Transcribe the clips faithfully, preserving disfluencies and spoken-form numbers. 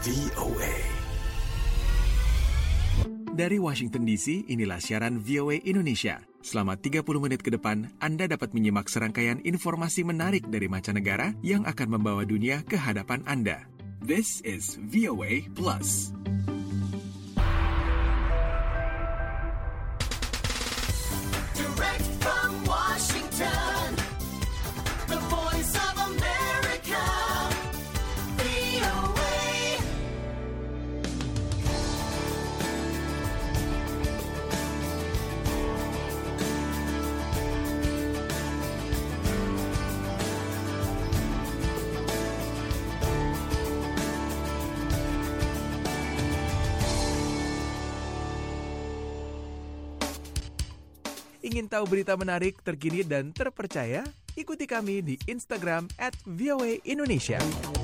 V O A. Dari Washington D C, inilah siaran V O A Indonesia. Selama tiga puluh menit ke depan, Anda dapat menyimak serangkaian informasi menarik dari mancanegara yang akan membawa dunia ke hadapan Anda. This is V O A Plus. Direct from Washington, the voice of America, V O A. Ingin tahu berita menarik, terkini, dan terpercaya? Ikuti kami di Instagram at V O A Indonesia.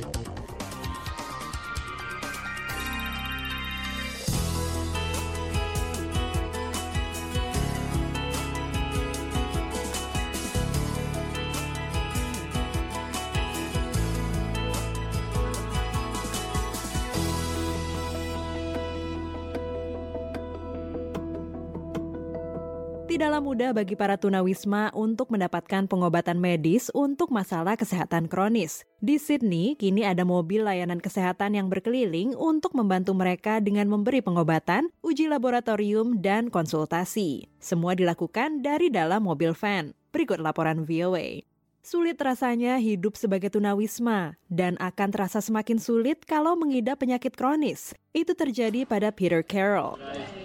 Tidaklah mudah bagi para tunawisma untuk mendapatkan pengobatan medis untuk masalah kesehatan kronis. Di Sydney, kini ada mobil layanan kesehatan yang berkeliling untuk membantu mereka dengan memberi pengobatan, uji laboratorium, dan konsultasi. Semua dilakukan dari dalam mobil van. Berikut laporan V O A. Sulit rasanya hidup sebagai tunawisma dan akan terasa semakin sulit kalau mengidap penyakit kronis. Itu terjadi pada Peter Carroll.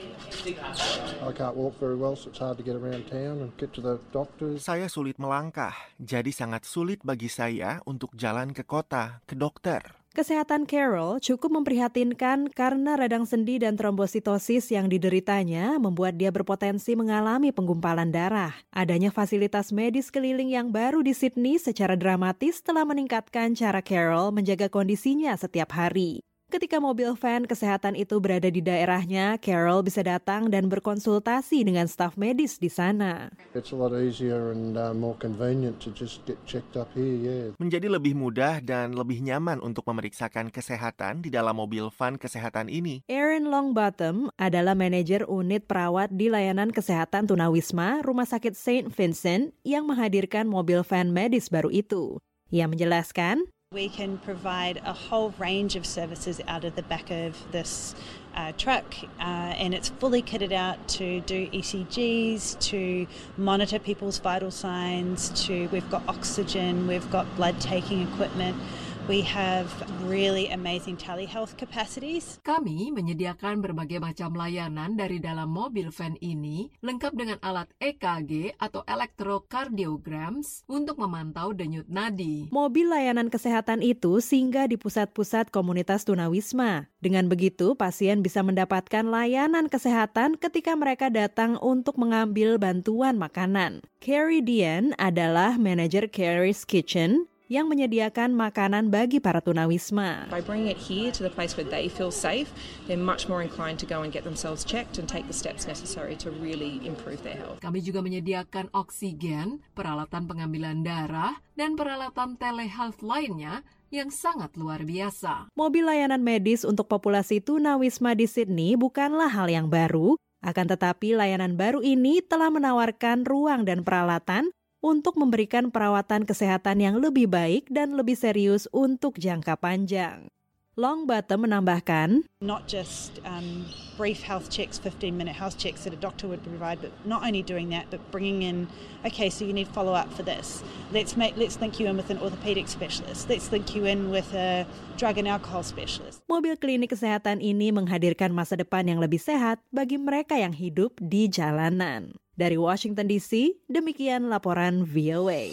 I can't walk very well, so it's hard to get around town and get to the doctors. Saya sulit melangkah, jadi sangat sulit bagi saya untuk jalan ke kota, ke dokter. Kesehatan Carol cukup memprihatinkan karena radang sendi dan trombositosis yang dideritanya membuat dia berpotensi mengalami penggumpalan darah. Adanya fasilitas medis keliling yang baru di Sydney secara dramatis telah meningkatkan cara Carol menjaga kondisinya setiap hari. Ketika mobil van kesehatan itu berada di daerahnya, Carol bisa datang dan berkonsultasi dengan staf medis di sana. It's a lot easier and uh, more convenient to just get checked up here, yeah. Menjadi lebih mudah dan lebih nyaman untuk memeriksakan kesehatan di dalam mobil van kesehatan ini. Aaron Longbottom adalah manajer unit perawat di layanan kesehatan tunawisma Rumah Sakit Saint Vincent yang menghadirkan mobil van medis baru itu. Ia menjelaskan, we can provide a whole range of services out of the back of this uh, truck, uh, and it's fully kitted out to do E C Gs, to monitor people's vital signs, to we've got oxygen, we've got blood taking equipment. We have really amazing telehealth capacities. Kami menyediakan berbagai macam layanan dari dalam mobil van ini, lengkap dengan alat E K G atau electrocardiograms untuk memantau denyut nadi. Mobil layanan kesehatan itu singgah di pusat-pusat komunitas tunawisma. Dengan begitu, pasien bisa mendapatkan layanan kesehatan ketika mereka datang untuk mengambil bantuan makanan. Carrie Dian adalah manajer Carrie's Kitchen, yang menyediakan makanan bagi para tunawisma. By bringing it here to the place where they feel safe, they're much more inclined to go and get themselves checked and take the steps necessary to really improve their health. Kami juga menyediakan oksigen, peralatan pengambilan darah, dan peralatan telehealth lainnya yang sangat luar biasa. Mobil layanan medis untuk populasi tunawisma di Sydney bukanlah hal yang baru, akan tetapi layanan baru ini telah menawarkan ruang dan peralatan untuk memberikan perawatan kesehatan yang lebih baik dan lebih serius untuk jangka panjang. Longbottom menambahkan, Not just um, brief health checks, fifteen-minute health checks that a doctor would provide, but not only doing that, but bringing in, okay, so you need follow-up for this. Let's make, let's link you in with an orthopedic specialist. Let's link you in with a drug and alcohol specialist. Mobil klinik kesehatan ini menghadirkan masa depan yang lebih sehat bagi mereka yang hidup di jalanan. Dari Washington D C, demikian laporan V O A.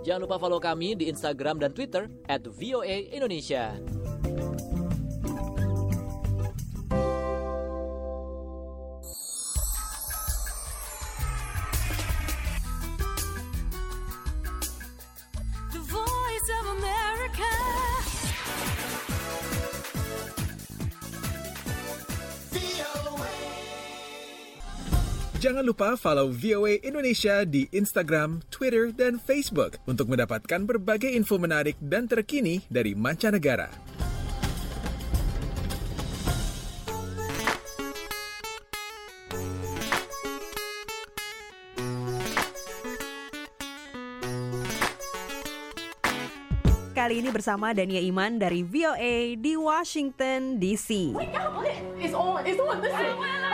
Jangan lupa follow kami di Instagram dan Twitter at V O A Indonesia. The Voice of America. Jangan lupa follow V O A Indonesia di Instagram, Twitter, dan Facebook untuk mendapatkan berbagai info menarik dan terkini dari mancanegara. Kali ini bersama Dania Iman dari V O A di Washington, D C. It's on, it's on, listen.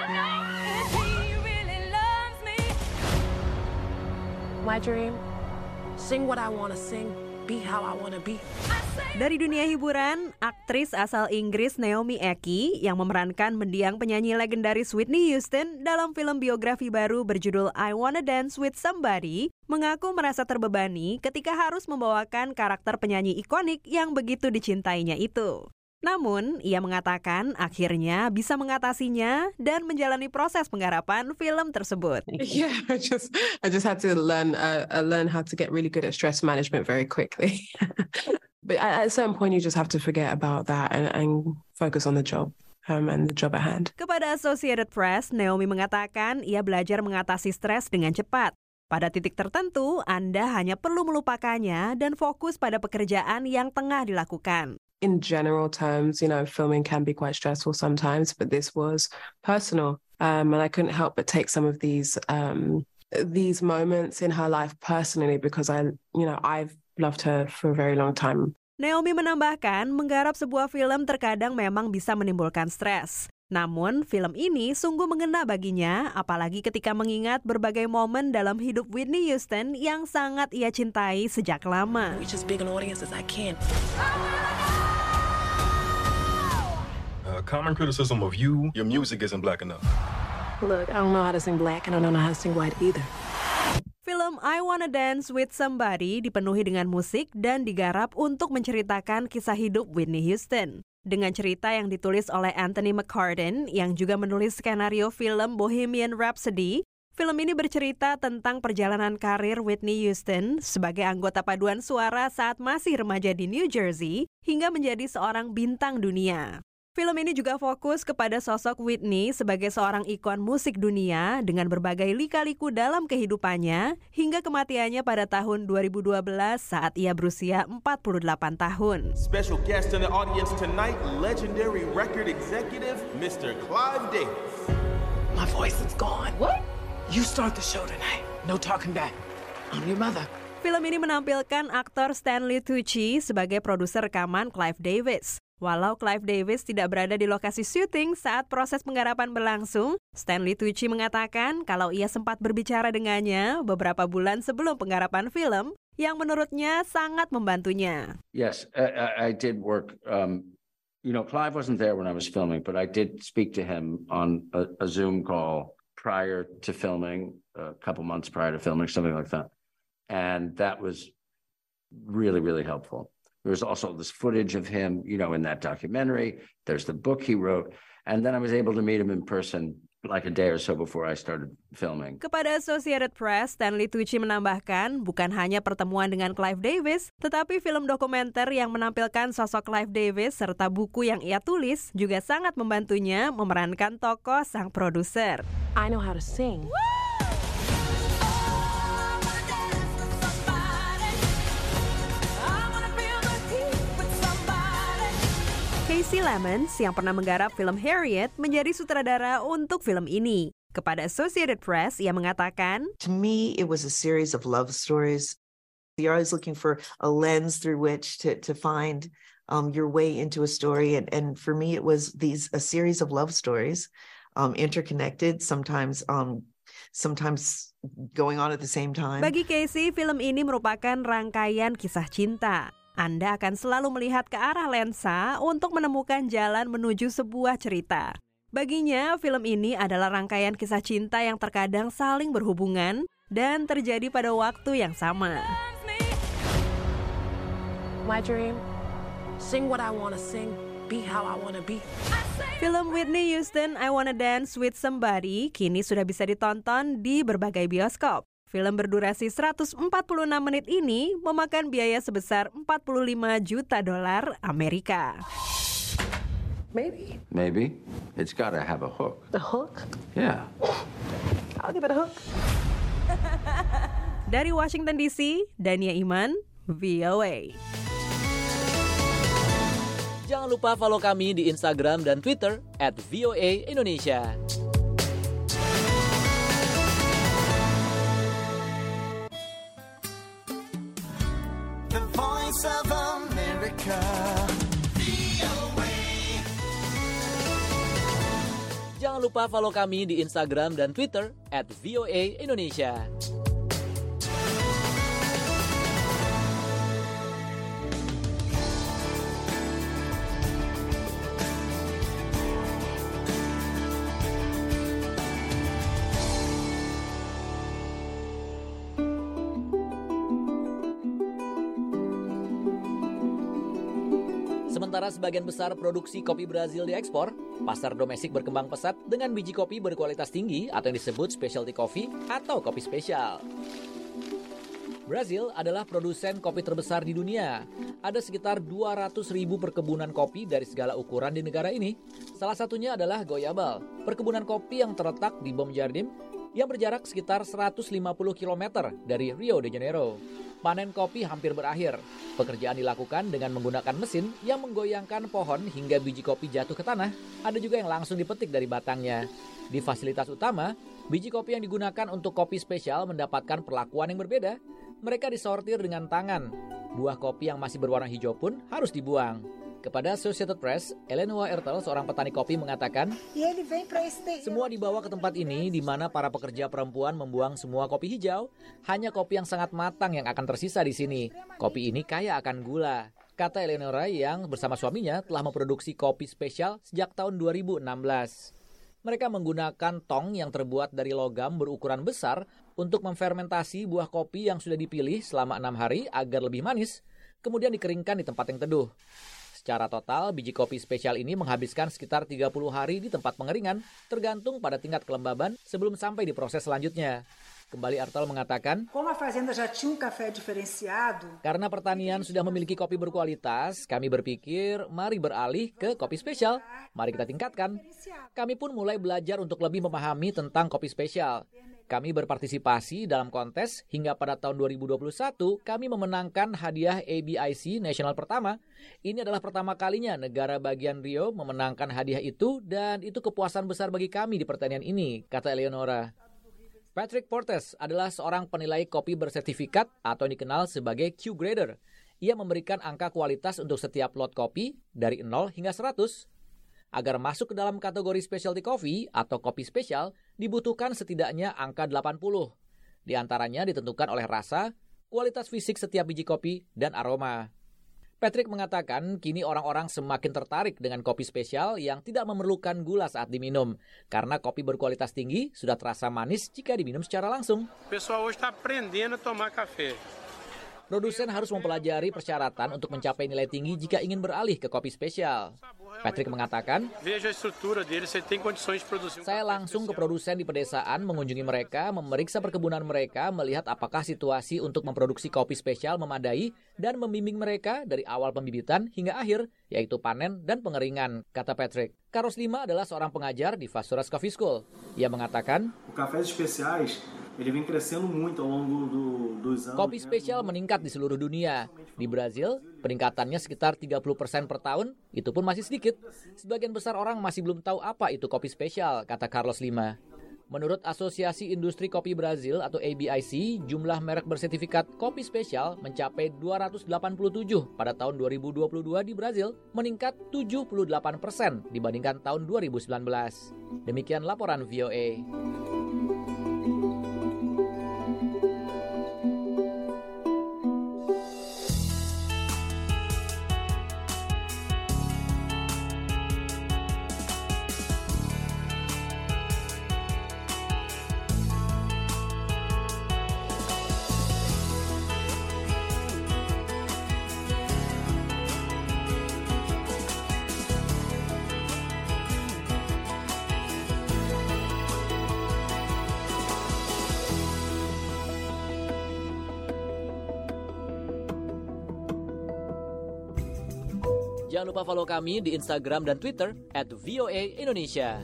My dream, sing what I want to sing, be how I want to be. Dari dunia hiburan, aktris asal Inggris Naomi Ackie yang memerankan mendiang penyanyi legendaris Whitney Houston dalam film biografi baru berjudul I Wanna Dance with Somebody mengaku merasa terbebani ketika harus membawakan karakter penyanyi ikonik yang begitu dicintainya itu. Namun, ia mengatakan akhirnya bisa mengatasinya dan menjalani proses penggarapan film tersebut. Yeah, I just I just had to learn uh, uh, learn how to get really good at stress management very quickly. But at a certain point, you just have to forget about that and, and focus on the job um, and the job at hand. Kepada Associated Press, Naomi mengatakan ia belajar mengatasi stres dengan cepat. Pada titik tertentu, Anda hanya perlu melupakannya dan fokus pada pekerjaan yang tengah dilakukan. In general terms, you know, filming can be quite stressful sometimes, but this was personal. Um, and I couldn't help but take some of these um, these moments in her life personally because I, you know, I've loved her for a very long time. Naomi menambahkan, menggarap sebuah film terkadang memang bisa menimbulkan stres. Namun, film ini sungguh mengena baginya, apalagi ketika mengingat berbagai momen dalam hidup Whitney Houston yang sangat ia cintai sejak lama. Reach as big an audience as I can. A common criticism of you, your music isn't black enough. Look, I don't know how to sing black and I don't know how to sing white either. Film I Wanna Dance with Somebody dipenuhi dengan musik dan digarap untuk menceritakan kisah hidup Whitney Houston. Dengan cerita yang ditulis oleh Anthony McCarten yang juga menulis skenario film Bohemian Rhapsody, film ini bercerita tentang perjalanan karir Whitney Houston sebagai anggota paduan suara saat masih remaja di New Jersey hingga menjadi seorang bintang dunia. Film ini juga fokus kepada sosok Whitney sebagai seorang ikon musik dunia dengan berbagai lika-liku dalam kehidupannya hingga kematiannya pada tahun dua ribu dua belas saat ia berusia empat puluh delapan tahun. Special guest in the audience tonight, legendary record executive, Mister Clive Davis. My voice is gone. What? You start the show tonight. No talking back. I'm your mother. Film ini menampilkan aktor Stanley Tucci sebagai produser rekaman Clive Davis. Walau Clive Davis tidak berada di lokasi syuting saat proses penggarapan berlangsung, Stanley Tucci mengatakan kalau ia sempat berbicara dengannya beberapa bulan sebelum penggarapan film yang menurutnya sangat membantunya. Yes, I, I did work. Um, you know, Clive wasn't there when I was filming, but I did speak to him on a, a Zoom call prior to filming, a couple months prior to filming, something like that. And that was really, really helpful. There's also this footage of him, you know, in that documentary. There's the book he wrote. And then I was able to meet him in person like a day or so before I started filming. Kepada Associated Press, Stanley Tucci menambahkan bukan hanya pertemuan dengan Clive Davis, tetapi film dokumenter yang menampilkan sosok Clive Davis serta buku yang ia tulis juga sangat membantunya memerankan tokoh sang produser. I know how to sing. Casey Lemons yang pernah menggarap film Harriet menjadi sutradara untuk film ini. Kepada Associated Press, ia mengatakan, To me, it was a series of love stories. You're always looking for a lens through which to, to find um, your way into a story. And, and for me, it was these a series of love stories, um, interconnected, sometimes um, sometimes going on at the same time. Bagi Casey, film ini merupakan rangkaian kisah cinta. Anda akan selalu melihat ke arah lensa untuk menemukan jalan menuju sebuah cerita. Baginya, film ini adalah rangkaian kisah cinta yang terkadang saling berhubungan dan terjadi pada waktu yang sama. my dream. Sing what I want to sing, be how I want to be. Film Whitney Houston, I Wanna Dance with Somebody kini sudah bisa ditonton di berbagai bioskop. Film berdurasi seratus empat puluh enam menit ini memakan biaya sebesar empat puluh lima juta dolar Amerika. Maybe. Maybe. It's gotta have a hook. A hook? Yeah. I'll give it a hook. Dari Washington D C, Dania Iman, V O A. Jangan lupa follow kami di Instagram dan Twitter at V O A Indonesia. The Voice of America, V O A. Jangan lupa follow kami di Instagram dan Twitter at V O A Indonesia. Sementara sebagian besar produksi kopi Brazil diekspor, pasar domestik berkembang pesat dengan biji kopi berkualitas tinggi atau yang disebut specialty coffee atau kopi spesial. Brazil adalah produsen kopi terbesar di dunia. Ada sekitar dua ratus ribu perkebunan kopi dari segala ukuran di negara ini. Salah satunya adalah Goiabal, perkebunan kopi yang terletak di Bom Jardim yang berjarak sekitar seratus lima puluh kilometer dari Rio de Janeiro. Panen kopi hampir berakhir. Pekerjaan dilakukan dengan menggunakan mesin yang menggoyangkan pohon hingga biji kopi jatuh ke tanah. Ada juga yang langsung dipetik dari batangnya. Di fasilitas utama, biji kopi yang digunakan untuk kopi spesial mendapatkan perlakuan yang berbeda. Mereka disortir dengan tangan. Buah kopi yang masih berwarna hijau pun harus dibuang. Kepada Associated Press, Eleanor Ertel, seorang petani kopi, mengatakan, semua dibawa ke tempat ini di mana para pekerja perempuan membuang semua kopi hijau. Hanya kopi yang sangat matang yang akan tersisa di sini. Kopi ini kaya akan gula. Kata Eleonora yang bersama suaminya telah memproduksi kopi spesial sejak tahun dua ribu enam belas. Mereka menggunakan tong yang terbuat dari logam berukuran besar untuk memfermentasi buah kopi yang sudah dipilih selama enam hari agar lebih manis, kemudian dikeringkan di tempat yang teduh. Secara total, biji kopi spesial ini menghabiskan sekitar tiga puluh hari di tempat pengeringan, tergantung pada tingkat kelembaban sebelum sampai di proses selanjutnya. Kembali Artel mengatakan, karena pertanian sudah memiliki kopi berkualitas, kami berpikir mari beralih ke kopi spesial. Mari kita tingkatkan. Kami pun mulai belajar untuk lebih memahami tentang kopi spesial. Kami berpartisipasi dalam kontes hingga pada tahun dua ribu dua puluh satu kami memenangkan hadiah A B I C nasional pertama. Ini adalah pertama kalinya negara bagian Rio memenangkan hadiah itu dan itu kepuasan besar bagi kami di pertanian ini, kata Eleonora. Patrick Portes adalah seorang penilai kopi bersertifikat atau dikenal sebagai Q-grader. Ia memberikan angka kualitas untuk setiap lot kopi dari nol hingga seratus. Agar masuk ke dalam kategori specialty coffee atau kopi spesial, dibutuhkan setidaknya angka delapan puluh. Di antaranya ditentukan oleh rasa, kualitas fisik setiap biji kopi, dan aroma. Patrick mengatakan kini orang-orang semakin tertarik dengan kopi spesial yang tidak memerlukan gula saat diminum, karena kopi berkualitas tinggi sudah terasa manis jika diminum secara langsung. Pessoal hoje está aprendendo a tomar café. Produsen harus mempelajari persyaratan untuk mencapai nilai tinggi jika ingin beralih ke kopi spesial. Patrick mengatakan, saya langsung ke produsen di pedesaan, mengunjungi mereka, memeriksa perkebunan mereka, melihat apakah situasi untuk memproduksi kopi spesial memadai, dan membimbing mereka dari awal pembibitan hingga akhir, yaitu panen dan pengeringan, kata Patrick. Carlos Lima adalah seorang pengajar di Vassouras Coffee School. Ia mengatakan, cafés especiais ele vem crescendo muito ao longo do, dos anos. Kopi spesial meningkat di seluruh dunia. Di Brazil, peningkatannya sekitar tiga puluh persen per tahun, itu pun masih sedikit. Sebagian besar orang masih belum tahu apa itu kopi spesial, kata Carlos Lima. Menurut Asosiasi Industri Kopi Brazil atau A B I C, jumlah merek bersertifikat kopi spesial mencapai dua ratus delapan puluh tujuh pada tahun dua ribu dua puluh dua di Brazil, meningkat tujuh puluh delapan persen dibandingkan tahun dua ribu sembilan belas. Demikian laporan V O A. Jangan lupa follow kami di Instagram dan Twitter at V O A Indonesia.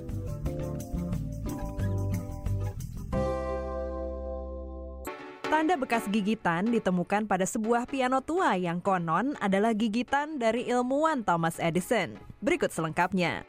Tanda bekas gigitan ditemukan pada sebuah piano tua yang konon adalah gigitan dari ilmuwan Thomas Edison. Berikut selengkapnya.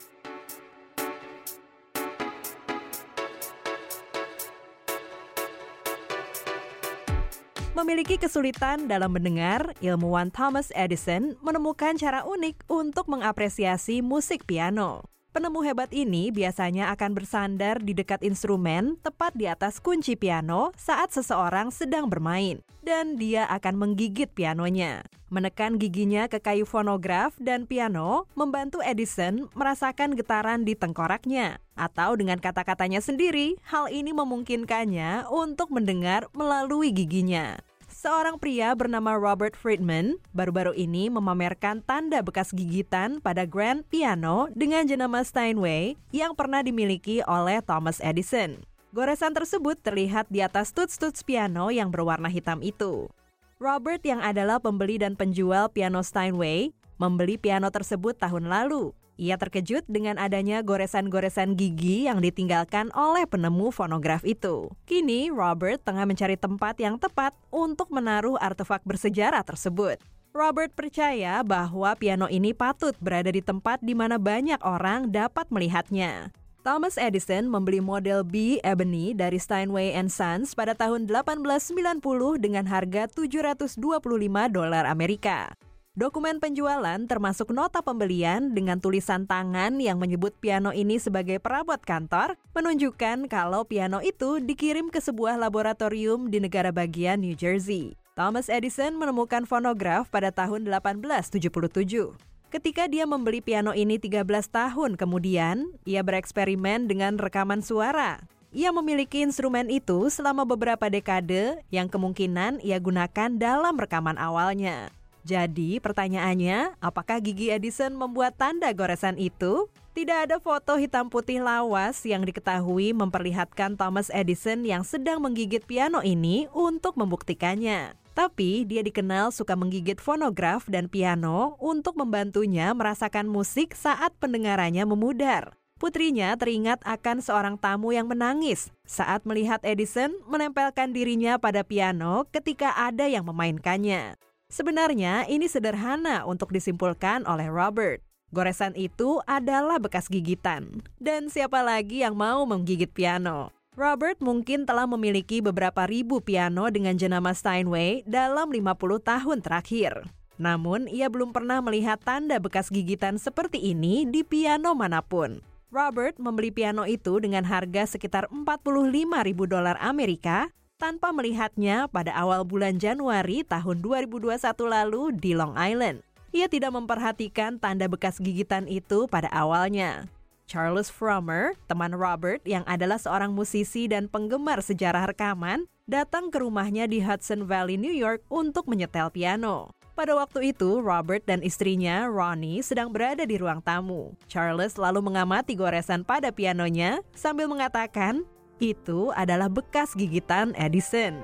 Memiliki kesulitan dalam mendengar, ilmuwan Thomas Edison menemukan cara unik untuk mengapresiasi musik piano. Penemu hebat ini biasanya akan bersandar di dekat instrumen tepat di atas kunci piano saat seseorang sedang bermain, dan dia akan menggigit pianonya. Menekan giginya ke kayu fonograf dan piano membantu Edison merasakan getaran di tengkoraknya. Atau dengan kata-katanya sendiri, hal ini memungkinkannya untuk mendengar melalui giginya. Seorang pria bernama Robert Friedman baru-baru ini memamerkan tanda bekas gigitan pada grand piano dengan jenama Steinway yang pernah dimiliki oleh Thomas Edison. Goresan tersebut terlihat di atas tuts-tuts piano yang berwarna hitam itu. Robert yang adalah pembeli dan penjual piano Steinway membeli piano tersebut tahun lalu. Ia terkejut dengan adanya goresan-goresan gigi yang ditinggalkan oleh penemu fonograf itu. Kini, Robert tengah mencari tempat yang tepat untuk menaruh artefak bersejarah tersebut. Robert percaya bahwa piano ini patut berada di tempat di mana banyak orang dapat melihatnya. Thomas Edison membeli model B Ebony dari Steinway and Sons pada tahun delapan belas sembilan puluh dengan harga tujuh ratus dua puluh lima dolar Amerika. Dokumen penjualan termasuk nota pembelian dengan tulisan tangan yang menyebut piano ini sebagai perabot kantor, menunjukkan kalau piano itu dikirim ke sebuah laboratorium di negara bagian New Jersey. Thomas Edison menemukan fonograf pada tahun delapan belas tujuh puluh tujuh. Ketika dia membeli piano ini tiga belas tahun kemudian, ia bereksperimen dengan rekaman suara. Ia memiliki instrumen itu selama beberapa dekade yang kemungkinan ia gunakan dalam rekaman awalnya. Jadi pertanyaannya, apakah gigi Edison membuat tanda goresan itu? Tidak ada foto hitam putih lawas yang diketahui memperlihatkan Thomas Edison yang sedang menggigit piano ini untuk membuktikannya. Tapi dia dikenal suka menggigit fonograf dan piano untuk membantunya merasakan musik saat pendengarannya memudar. Putrinya teringat akan seorang tamu yang menangis saat melihat Edison menempelkan dirinya pada piano ketika ada yang memainkannya. Sebenarnya ini sederhana untuk disimpulkan oleh Robert. Goresan itu adalah bekas gigitan. Dan siapa lagi yang mau menggigit piano? Robert mungkin telah memiliki beberapa ribu piano dengan jenama Steinway dalam lima puluh tahun terakhir. Namun, ia belum pernah melihat tanda bekas gigitan seperti ini di piano manapun. Robert membeli piano itu dengan harga sekitar empat puluh lima ribu dolar Amerika tanpa melihatnya pada awal bulan Januari tahun dua ribu dua puluh satu lalu di Long Island. Ia tidak memperhatikan tanda bekas gigitan itu pada awalnya. Charles Frommer, teman Robert yang adalah seorang musisi dan penggemar sejarah rekaman, datang ke rumahnya di Hudson Valley, New York untuk menyetel piano. Pada waktu itu, Robert dan istrinya, Ronnie, sedang berada di ruang tamu. Charles lalu mengamati goresan pada pianonya sambil mengatakan, itu adalah bekas gigitan Edison.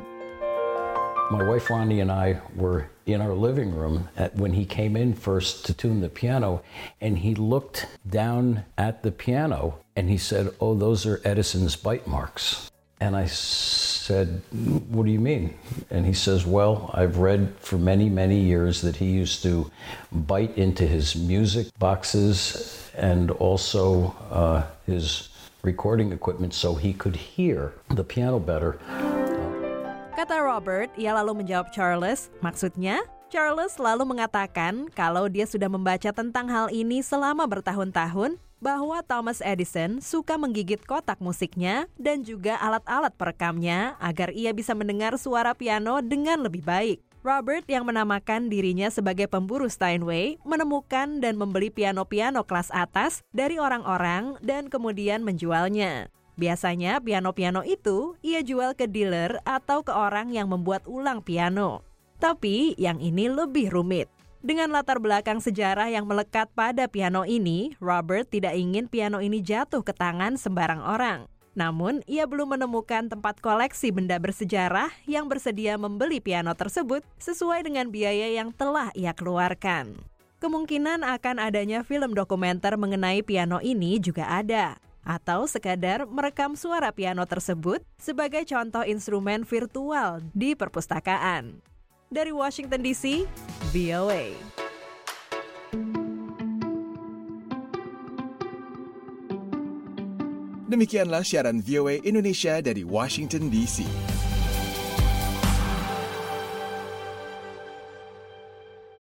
My wife Ronnie and I were in our living room at, when he came in first to tune the piano, and he looked down at the piano and he said, "Oh, those are Edison's bite marks." And I said, "What do you mean?" And he says, "Well, I've read for many, many years that he used to bite into his music boxes and also uh, his recording equipment so he could hear the piano better." Kata Robert, ia lalu menjawab Charles, maksudnya? Charles lalu mengatakan kalau dia sudah membaca tentang hal ini selama bertahun-tahun, bahwa Thomas Edison suka menggigit kotak musiknya dan juga alat-alat perekamnya agar ia bisa mendengar suara piano dengan lebih baik. Robert yang menamakan dirinya sebagai pemburu Steinway menemukan dan membeli piano-piano kelas atas dari orang-orang dan kemudian menjualnya. Biasanya piano-piano itu ia jual ke dealer atau ke orang yang membuat ulang piano. Tapi yang ini lebih rumit. Dengan latar belakang sejarah yang melekat pada piano ini, Robert tidak ingin piano ini jatuh ke tangan sembarang orang. Namun, ia belum menemukan tempat koleksi benda bersejarah yang bersedia membeli piano tersebut sesuai dengan biaya yang telah ia keluarkan. Kemungkinan akan adanya film dokumenter mengenai piano ini juga ada. Atau sekadar merekam suara piano tersebut sebagai contoh instrumen virtual di perpustakaan. Dari Washington D C, V O A. Demikianlah siaran V O A Indonesia dari Washington D C.